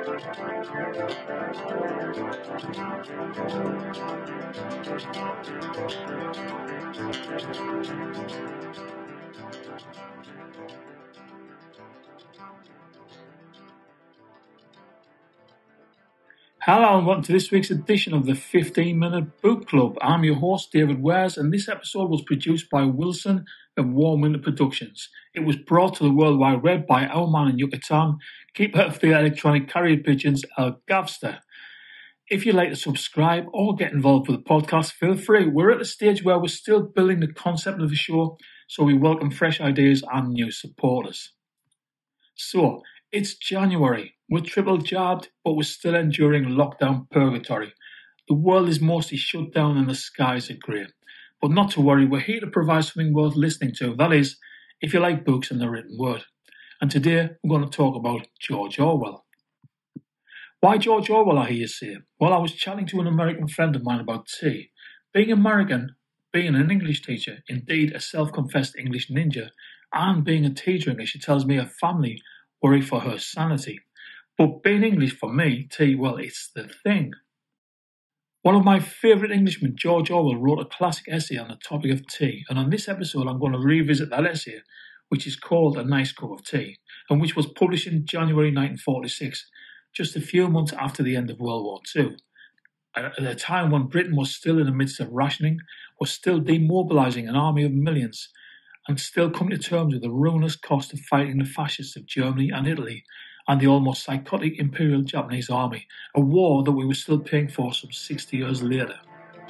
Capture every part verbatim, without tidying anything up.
Hello and welcome to this week's edition of the fifteen minute Book Club. I'm your host, David Wares, and this episode was produced by Wilson and Warm Winter Productions. It was brought to the World Wide Web by our man in Yucatan, keeper of the electronic carrier pigeons, El Gavster. If you'd like to subscribe or get involved with the podcast, feel free. We're at the stage where we're still building the concept of the show, so we welcome fresh ideas and new supporters. So, it's January. We're triple jabbed, but we're still enduring lockdown purgatory. The world is mostly shut down and the skies are grey. But not to worry, we're here to provide something worth listening to. That is, if you like books and the written word. And today, we're going to talk about George Orwell. Why George Orwell, I hear you say? Well, I was chatting to an American friend of mine about tea. Being American, being an English teacher, indeed a self-confessed English ninja, and being a teacher English, it tells me her family worry for her sanity. But being English for me, tea, well, it's the thing. One of my favourite Englishmen, George Orwell, wrote a classic essay on the topic of tea, and on this episode I'm going to revisit that essay, which is called A Nice Cup of Tea, and which was published in January nineteen forty-six, just a few months after the end of World War Two. At a time when Britain was still in the midst of rationing, was still demobilising an army of millions, and still coming to terms with the ruinous cost of fighting the fascists of Germany and Italy, and the almost psychotic Imperial Japanese Army, a war that we were still paying for some sixty years later.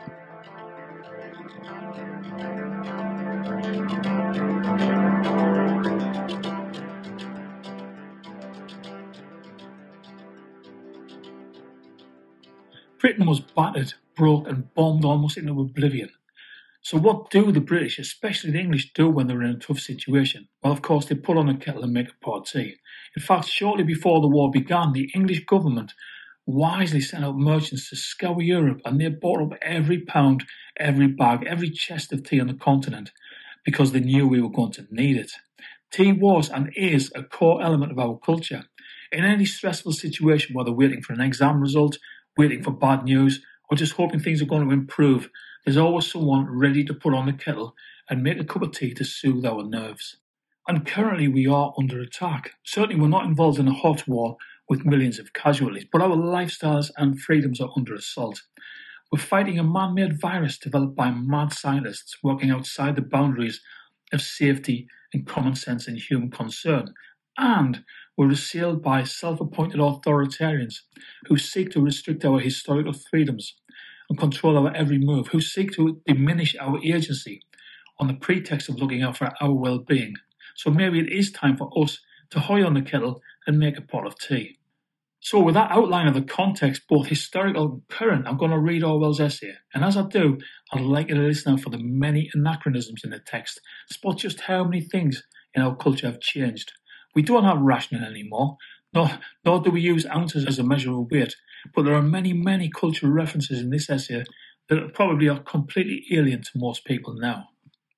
Britain was battered, broke and bombed almost into oblivion. So what do the British, especially the English, do when they're in a tough situation? Well, of course, they put on a kettle and make a pot of tea. In fact, shortly before the war began, the English government wisely sent out merchants to scour Europe, and they bought up every pound, every bag, every chest of tea on the continent because they knew we were going to need it. Tea was and is a core element of our culture. In any stressful situation, whether waiting for an exam result, waiting for bad news, or just hoping things are going to improve, there's always someone ready to put on the kettle and make a cup of tea to soothe our nerves. And currently we are under attack. Certainly we're not involved in a hot war with millions of casualties, but our lifestyles and freedoms are under assault. We're fighting a man-made virus developed by mad scientists working outside the boundaries of safety and common sense and human concern. And we're assailed by self-appointed authoritarians who seek to restrict our historical freedoms and control our every move, who seek to diminish our agency on the pretext of looking out for our well-being. So maybe it is time for us to hoy on the kettle and make a pot of tea. So with that outline of the context, both historical and current, I'm going to read Orwell's essay. And as I do, I'd like you to listen out for the many anachronisms in the text, spot just how many things in our culture have changed. We don't have rationing anymore, nor, nor do we use ounces as a measure of weight, but there are many, many cultural references in this essay that probably are completely alien to most people now.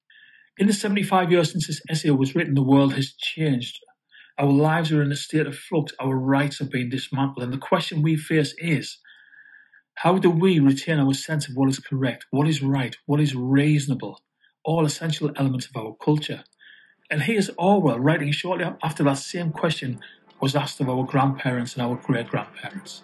In the seventy-five years since this essay was written, the world has changed. Our lives are in a state of flux, our rights are being dismantled, and the question we face is, how do we retain our sense of what is correct, what is right, what is reasonable, all essential elements of our culture? And here's Orwell writing shortly after that same question was asked of our grandparents and our great-grandparents.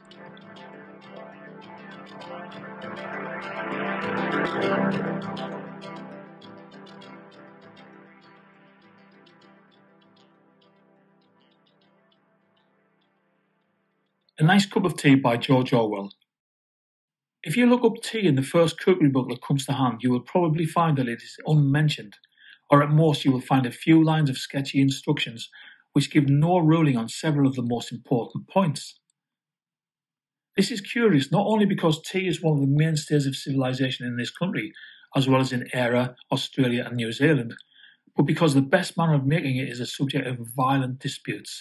A Nice Cup of Tea by George Orwell. If you look up tea in the first cookery book that comes to hand, you will probably find that it is unmentioned, or at most you will find a few lines of sketchy instructions which give no ruling on several of the most important points. This is curious not only because tea is one of the mainstays of civilization in this country, as well as in Eire, Australia and New Zealand, but because the best manner of making it is a subject of violent disputes.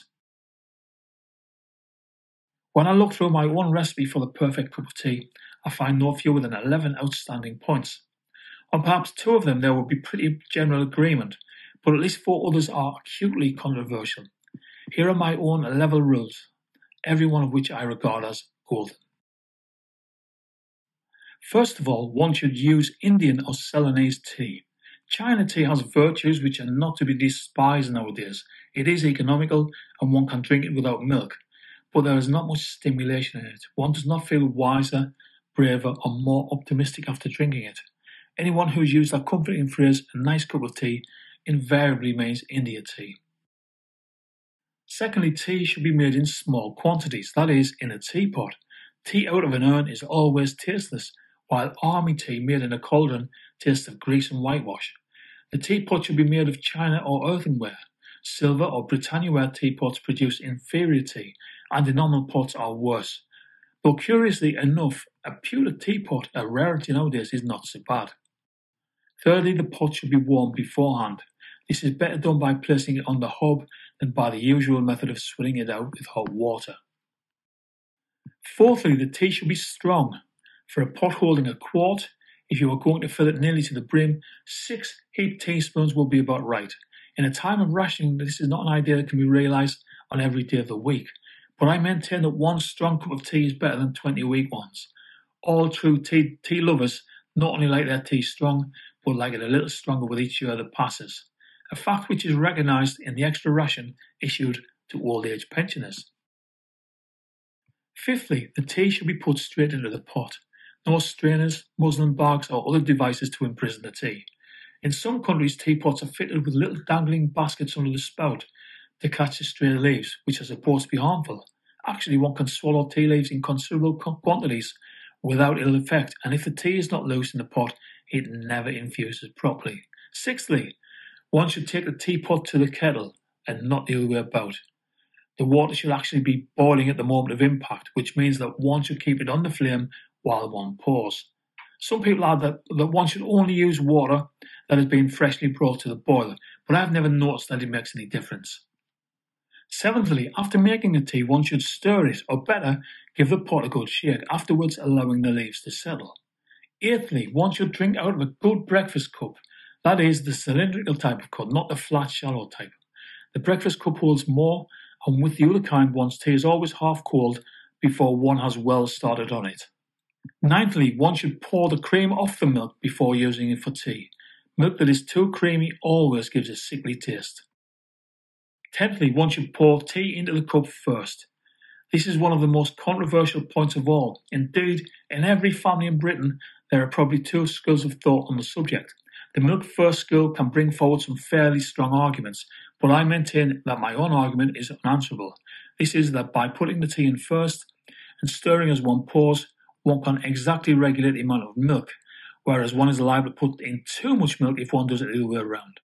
When I look through my own recipe for the perfect cup of tea, I find no fewer than eleven outstanding points. On perhaps two of them there would be pretty general agreement, but at least four others are acutely controversial. Here are my own level rules. every one of which I regard as golden. First of all, one should use Indian or Ceylonese tea. China tea has virtues which are not to be despised nowadays. It is economical and one can drink it without milk, but there is not much stimulation in it. One does not feel wiser, braver, or more optimistic after drinking it. Anyone who's used that comforting phrase, a nice cup of tea, invariably means India tea. Secondly, tea should be made in small quantities, that is, in a teapot. Tea out of an urn is always tasteless, while army tea made in a cauldron tastes of grease and whitewash. The teapot should be made of china or earthenware. Silver or Britannia-ware teapots produce inferior tea, and enamel pots are worse. Though curiously enough, a pewter teapot, a rarity nowadays, is not so bad. Thirdly, the pot should be warmed beforehand. This is better done by placing it on the hob than by the usual method of swilling it out with hot water. Fourthly, the tea should be strong. For a pot holding a quart, if you are going to fill it nearly to the brim, six heaped teaspoons will be about right. In a time of rationing, this is not an idea that can be realised on every day of the week, but I maintain that one strong cup of tea is better than twenty weak ones. All true tea, tea lovers not only like their tea strong, but like it a little stronger with each year that passes, a fact which is recognised in the extra ration issued to old age pensioners. Fifthly, the tea should be put straight into the pot. No strainers, muslin bags or other devices to imprison the tea. In some countries, teapots are fitted with little dangling baskets under the spout to catch the stray leaves, which are supposed to be harmful. Actually, one can swallow tea leaves in considerable quantities without ill effect, and if the tea is not loose in the pot, it never infuses properly. Sixthly, one should take the teapot to the kettle and not the other way about. The water should actually be boiling at the moment of impact, which means that one should keep it on the flame while one pours. Some people add that, that one should only use water that has been freshly brought to the boil, but I've never noticed that it makes any difference. Seventhly, after making the tea, one should stir it, or better, give the pot a good shake, afterwards allowing the leaves to settle. Eighthly, one should drink out of a good breakfast cup, that is, the cylindrical type of cup, not the flat, shallow type. The breakfast cup holds more, and with the other kind, one's tea is always half cold before one has well started on it. Ninthly, one should pour the cream off the milk before using it for tea. Milk that is too creamy always gives a sickly taste. Tenthly, one should pour tea into the cup first. This is one of the most controversial points of all. Indeed, in every family in Britain, there are probably two schools of thought on the subject. The milk first school can bring forward some fairly strong arguments, but I maintain that my own argument is unanswerable. This is that by putting the tea in first and stirring as one pours, one can exactly regulate the amount of milk, whereas one is liable to put in too much milk if one does it the other way around.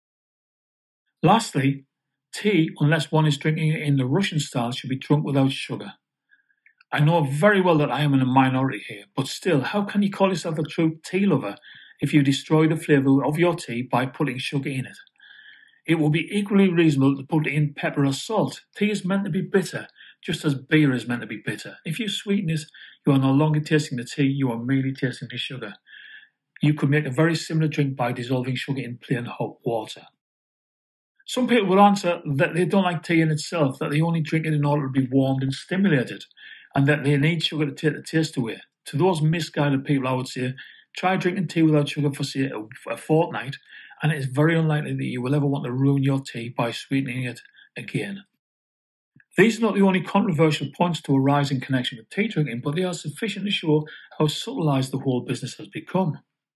Lastly, tea, unless one is drinking it in the Russian style, should be drunk without sugar. I know very well that I am in a minority here, but still, how can you call yourself a true tea lover if you destroy the flavour of your tea by putting sugar in it? It will be equally reasonable to put in pepper or salt. Tea is meant to be bitter, just as beer is meant to be bitter. If you sweeten it, you are no longer tasting the tea, you are merely tasting the sugar. You could make a very similar drink by dissolving sugar in plain hot water. Some people will answer that they don't like tea in itself, that they only drink it in order to be warmed and stimulated, and that they need sugar to take the taste away. To those misguided people, I would say, try drinking tea without sugar for, say, a, a fortnight, and it is very unlikely that you will ever want to ruin your tea by sweetening it again. These are not the only controversial points to arise in connection with tea drinking, but they are sufficient to show how subtilised the whole business has become.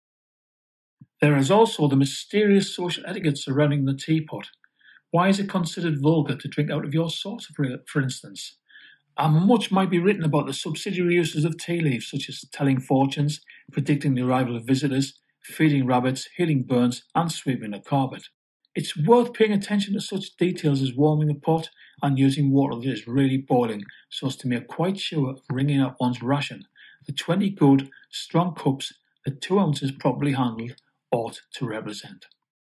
There is also the mysterious social etiquette surrounding the teapot. Why is it considered vulgar to drink out of your saucer, for instance? And much might be written about the subsidiary uses of tea leaves, such as telling fortunes, predicting the arrival of visitors, feeding rabbits, healing burns, and sweeping the carpet. It's worth paying attention to such details as warming the pot and using water that is really boiling so as to make quite sure of wringing out one's ration. The twenty good, strong cups that two ounces properly handled ought to represent.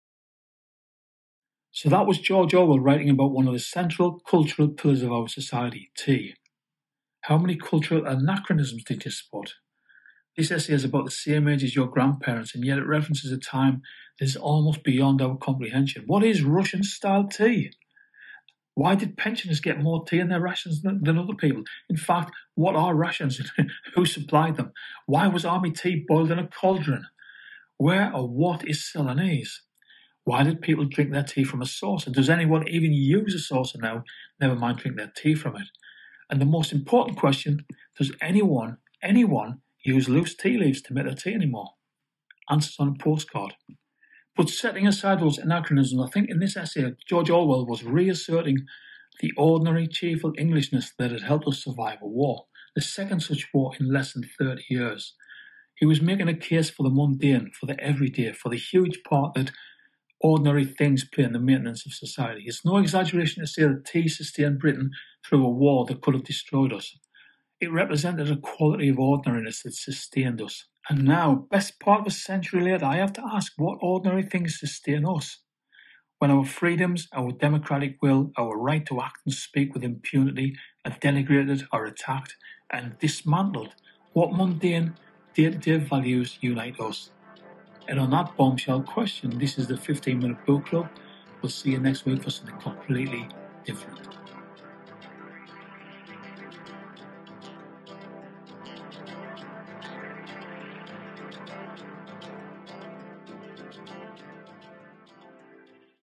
So that was George Orwell writing about one of the central cultural pillars of our society, tea. How many cultural anachronisms did you spot? This essay is about the same age as your grandparents, and yet it references a time that is almost beyond our comprehension. What is Russian-style tea? Why did pensioners get more tea in their rations than, than other people? In fact, what are rations and who supplied them? Why was army tea boiled in a cauldron? Where or what is Ceylonese? Why did people drink their tea from a saucer? Does anyone even use a saucer now? Never mind drink their tea from it. And the most important question, does anyone, anyone use loose tea leaves to make their tea anymore? Answers on a postcard. But setting aside those anachronisms, I think in this essay, George Orwell was reasserting the ordinary, cheerful Englishness that had helped us survive a war, the second such war in less than thirty years. He was making a case for the mundane, for the everyday, for the huge part that ordinary things play in the maintenance of society. It's no exaggeration to say that tea sustained Britain through a war that could have destroyed us. It represented a quality of ordinariness that sustained us. And now, best part of a century later, I have to ask what ordinary things sustain us? When our freedoms, our democratic will, our right to act and speak with impunity are denigrated or attacked and dismantled, what mundane, day-to-day values unite us? And on that bombshell question, this is the fifteen minute Book Club. We'll see you next week for something completely different.